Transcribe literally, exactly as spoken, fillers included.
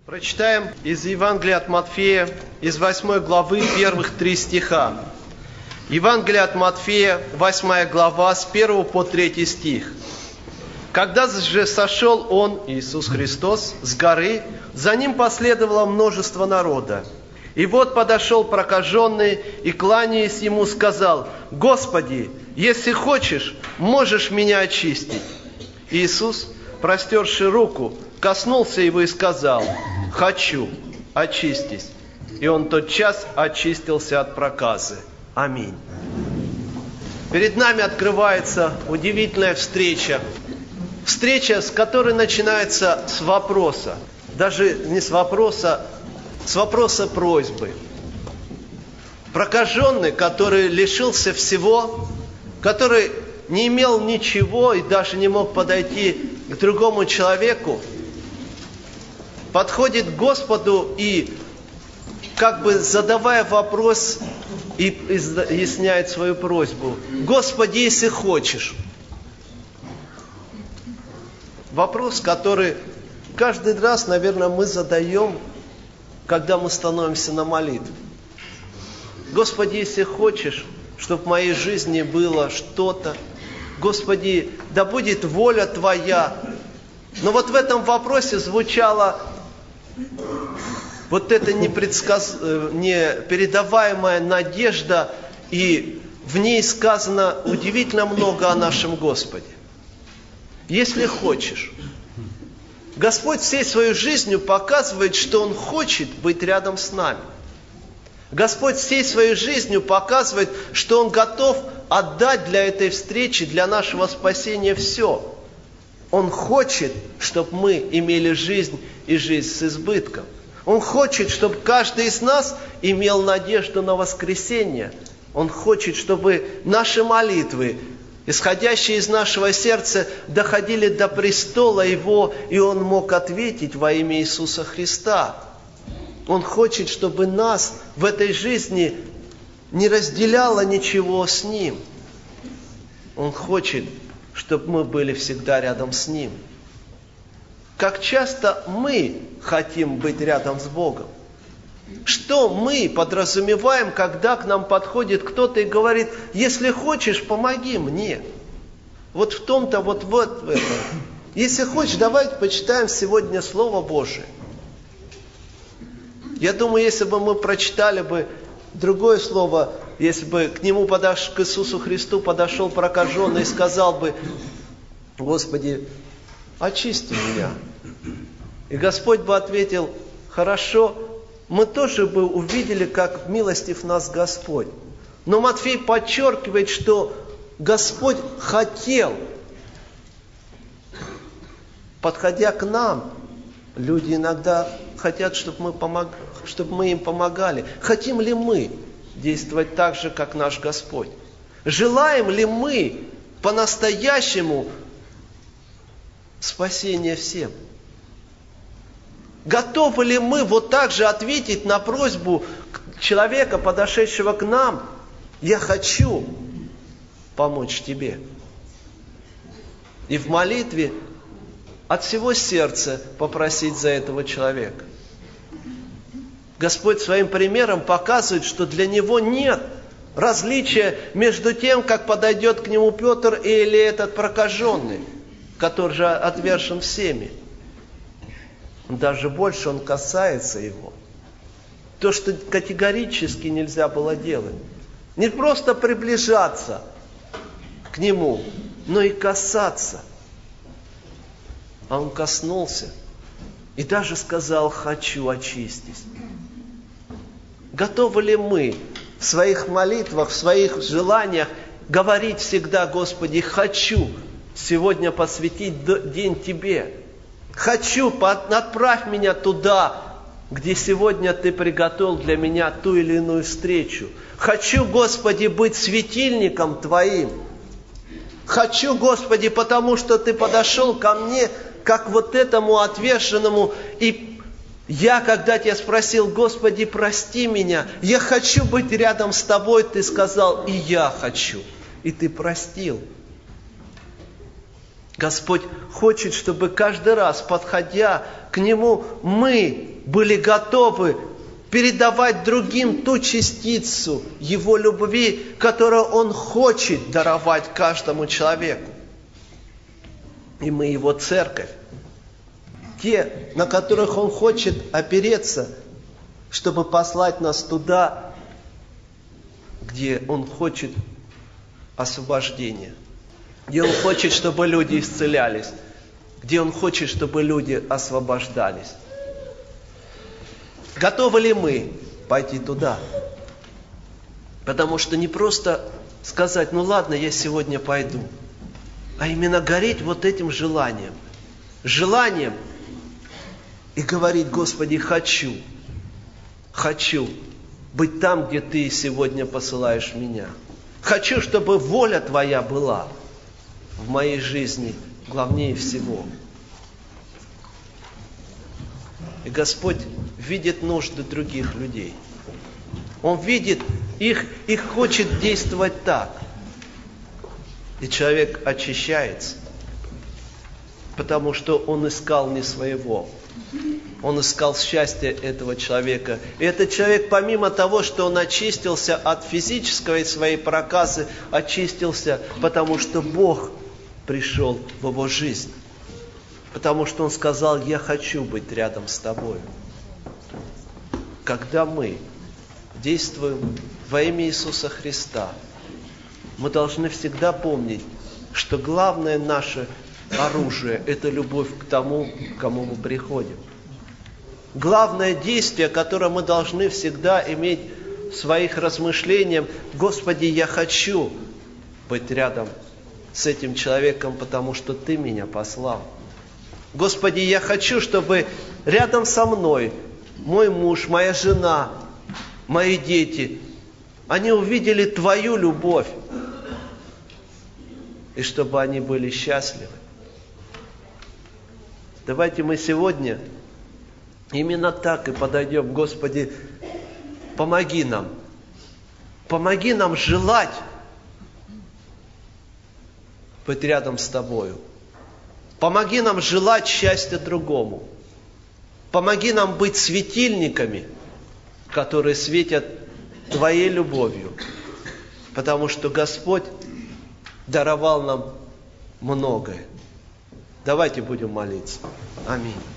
Прочитаем из Евангелия от Матфея, из восьмой главы, первых три стиха. Евангелие от Матфея, восьмая глава, с первого по третий стих. «Когда же сошел Он, Иисус Христос, с горы, за Ним последовало множество народа. И вот подошел прокаженный и, кланяясь Ему, сказал: „Господи, если хочешь, можешь меня очистить“. Иисус, простерши руку, коснулся его и сказал: „Хочу, очистись“. И он тотчас очистился от проказы. Аминь. Перед нами открывается удивительная встреча. Встреча, с которой начинается с вопроса. Даже не с вопроса, с вопроса просьбы. Прокаженный, который лишился всего, который не имел ничего и даже не мог подойти к другому человеку, подходит к Господу и, как бы задавая вопрос, и изъясняет свою просьбу: „Господи, если хочешь“. Вопрос, который каждый раз, наверное, мы задаем, когда мы становимся на молитву. „Господи, если хочешь, чтобы в моей жизни было что-то, Господи, да будет воля Твоя“. Но вот в этом вопросе звучала вот эта непредсказ... непередаваемая надежда, и в ней сказано удивительно много о нашем Господе. Если хочешь. Господь всей своей жизнью показывает, что Он хочет быть рядом с нами. Господь всей своей жизнью показывает, что Он готов отдать для этой встречи, для нашего спасения все. Он хочет, чтобы мы имели жизнь и жизнь с избытком. Он хочет, чтобы каждый из нас имел надежду на воскресение. Он хочет, чтобы наши молитвы, исходящие из нашего сердца, доходили до престола Его, и Он мог ответить во имя Иисуса Христа. Он хочет, чтобы нас в этой жизни не разделяло ничего с Ним. Он хочет, чтобы мы были всегда рядом с Ним. Как часто мы хотим быть рядом с Богом? Что мы подразумеваем, когда к нам подходит кто-то и говорит: „Если хочешь, помоги мне“? Вот в том-то, вот, вот в этом. Если хочешь, давайте почитаем сегодня Слово Божие. Я думаю, если бы мы прочитали бы другое слово, если бы к нему подош... к Иисусу Христу подошел прокаженный и сказал бы: „Господи, очисти меня“. И Господь бы ответил: „Хорошо“, мы тоже бы увидели, как милостив нас Господь. Но Матфей подчеркивает, что Господь хотел, подходя к нам, люди иногда хотят, чтобы мы, помог... чтобы мы им помогали. Хотим ли мы действовать так же, как наш Господь? Желаем ли мы по-настоящему спасения всем? Готовы ли мы вот так же ответить на просьбу человека, подошедшего к нам: „Я хочу помочь тебе“? И в молитве от всего сердца попросить за этого человека. Господь своим примером показывает, что для Него нет различия между тем, как подойдет к Нему Петр или этот прокаженный, который же отвержен всеми. Даже больше Он касается его. То, что категорически нельзя было делать. Не просто приближаться к Нему, но и касаться. А Он коснулся и даже сказал: „Хочу, очистись“. Готовы ли мы в своих молитвах, в своих желаниях говорить всегда: „Господи, хочу сегодня посвятить день Тебе. Хочу, отправь меня туда, где сегодня Ты приготовил для меня ту или иную встречу. Хочу, Господи, быть светильником Твоим. Хочу, Господи, потому что Ты подошел ко мне, как вот этому отверженному, и я, когда Тебя спросил: „Господи, прости меня, я хочу быть рядом с Тобой“, Ты сказал: „И я хочу“, и Ты простил. Господь хочет, чтобы каждый раз, подходя к Нему, мы были готовы передавать другим ту частицу Его любви, которую Он хочет даровать каждому человеку. И мы Его церковь. Те, на которых Он хочет опереться, чтобы послать нас туда, где Он хочет освобождения, где Он хочет, чтобы люди исцелялись, где Он хочет, чтобы люди освобождались. Готовы ли мы пойти туда? Потому что не просто сказать, ну ладно, я сегодня пойду, а именно гореть вот этим желанием. Желанием и говорить: Господи, хочу, хочу быть там, где Ты сегодня посылаешь меня. Хочу, чтобы воля Твоя была в моей жизни главнее всего. И Господь видит нужды других людей. Он видит их и хочет действовать так. И человек очищается, потому что он искал не своего. Он искал счастье этого человека. И этот человек, помимо того, что он очистился от физической своей проказы, очистился, потому что Бог пришел в его жизнь. Потому что он сказал: я хочу быть рядом с тобой. Когда мы действуем во имя Иисуса Христа, мы должны всегда помнить, что главное наше оружие – это любовь к тому, к кому мы приходим. Главное действие, которое мы должны всегда иметь в своих размышлениях: Господи, я хочу быть рядом с этим человеком, потому что Ты меня послал. Господи, я хочу, чтобы рядом со мной мой муж, моя жена, мои дети, они увидели Твою любовь, и чтобы они были счастливы. Давайте мы сегодня именно так и подойдем: Господи, помоги нам, помоги нам желать быть рядом с Тобою. Помоги нам желать счастья другому. Помоги нам быть светильниками, которые светят Твоей любовью. Потому что Господь даровал нам многое. Давайте будем молиться. Аминь.